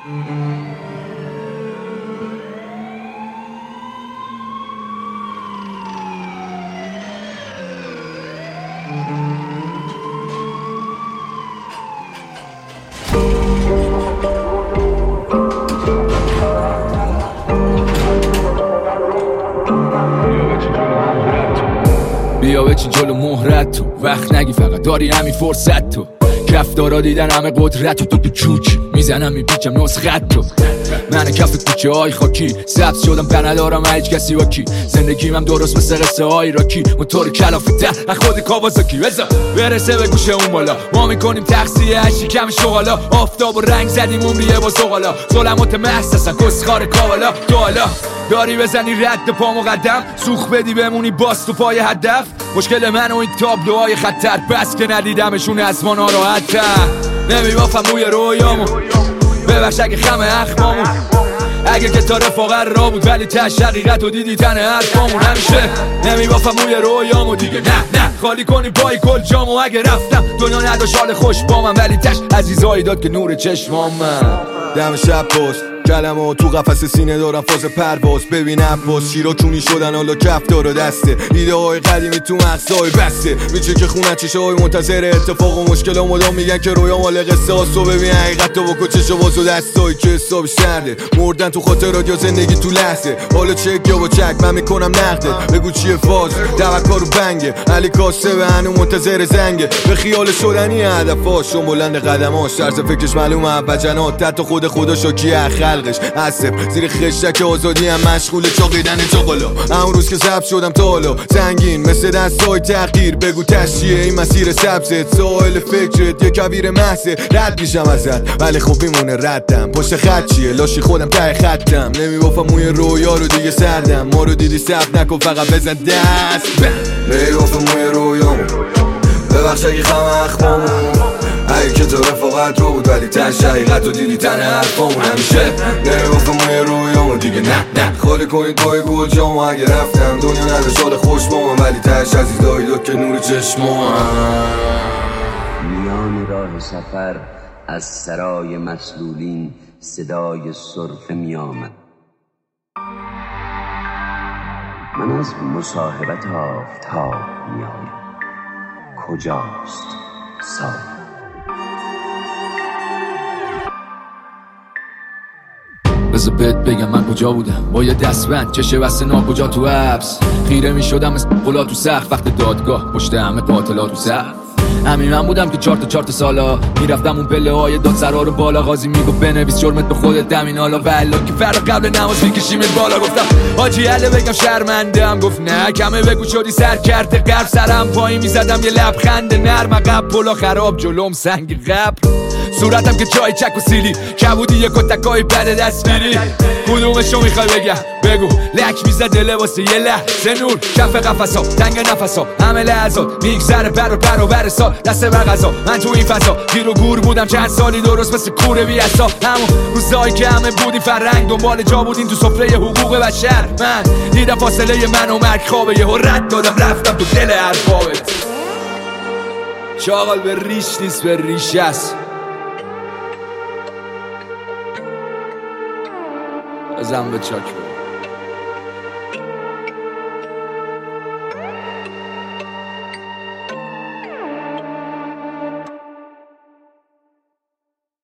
بیا بچین جلو مهرت تو، وقت نگی فقط داری همین فرصت تو. کفتارا دیدن همه قدرت تو چوک میزنم میپیچم نسخت تو. من کف کوچه های خاکی سبز شدم پر ندارم هیچ کسی با کی. زندگیم هم درست مثل قصه های راکی موتور کلافه ته خود کاوازاکی. بزا برسه به گوشه اون بالا ما میکنیم تقصیه شکم شغالا. آفتاب و رنگ زدیم عمریه با زغالا. ظلمات محض هستن کسخار کاوالا. تو حالا داری بزنی رد پا مقدم سوخ بدی بمونی باز تو پای هدف. مشکل من و این تابلوهای خطر بس که ندیدمشون از ما ناراحت‌تر. نمیبافم روی رویامو ببخش اگه خم اخمامون. اگه که تا رفاقت را بود ولی تش حقیقت و دیدی تن حرفامون. همیشه نمیبافم روی رویامو دیگه نه خالی کنی پای کل جامو. اگه رفتم دنیا نداشت حال خوش با من ولی تش عزیزایی داد که نور چشمام من. دم شب پست کلمه تو قفس سینه دارم فاز پرواز. ببین عباس شیرا کونی شدن حالا کفتار و دسته. ایده های قدیمی تو مغزهای بسته میچه که خونه چشه های منتظر اتفاق و مشکل و مدام میگن که رویا مال قصه هاست. و ببین حقیقت تو بکن چشو باز و دستایی که حساب شرده. مردن تو خاطرات یا زندگی تو لحظه. حالا چک یا با چک من میکنم نقده. بگو چیه فاز توکا رو بنگه. علی کاسه به هنو منتظر زنگه. به خیال شدنی هدفاشون بلند قدماش. طرز فکرش معلومه ابجنات حتی خدا شاکی خلقش. عصب زیر خشک آزادی هم مشغول چاقیدن چاقالا. اون روز که ضبط شدم تا حالا زنگین مثل دستای تغییر. بگو تشیه این مسیر سبزت ساحل فکرت یه کبیر محضه. رد میشم ازت ولی خب میمونه ردم. پشت خط چیه لاشی خودم ته خطم. نمیبافم موی رویا رو دیگه سردم. ما رو دیدی ثبت نکن فقط بزن دست. نمیبافم موی رویامو ببخش اگه خم اخمامون. اگه که تو رفاقت رو بود ولی تش حقیقت رو دیدی تن حرفامون. همیشه نمیبافم موی رویامو دیگه نه خالی کنید پای گل جامو. اگه رفتم دنیا نداشت حال خوش با من ولی تش عزیزایی داد که نور چشمام. میان راه سفر از سرای مسلولین صدای سرفه می آمد. من از مصاحبت آفتاب می آیم. کجاست سایه؟ بذار بهت بگم من کجا بودم با یه دستبند چشه بسته ناکجا تو حبس. خیره می شدم مثل قلا تو سقف وقت دادگاه پشت همه قاتلا تو سقف. همین من بودم که 4 سالا میرفتم اون پله های دادسرا رو بالا. قاضی میگفت بنویس جرمت به خودت دمین حالا والا که فرق قبل نماز میکشیمت بالا. گفتم حاجی عله بگم شرمندم. گفت نه کمه بگو شدی سر کرده قرب. سرم پایین میزدم یه لبخند نرم. عقب پلا خراب جلوم سنگ قبر. صورتم که جای چک و سیلی کبودی یه کتکای بد دستگیری. کدومشو میخوای بگم بگو. لک میزد دل واسه یه لحظه نور. کف قفصا تنگ نفسا همه لحظات میگذره بر سال دست بر غذا. من تو این فضا گیر و گور بودم چند سالی درست مثل کوره بی اصلا. همون روزایی که همه بودی فرنگ دنبال جا بودین تو سفره حقوق بشر. من دیدم فاصله من و مرگ خوابه. یهو رد دادم رفتم تو دل حرفابت. شاغل به ریش نیست به ریش است. بزن به چاک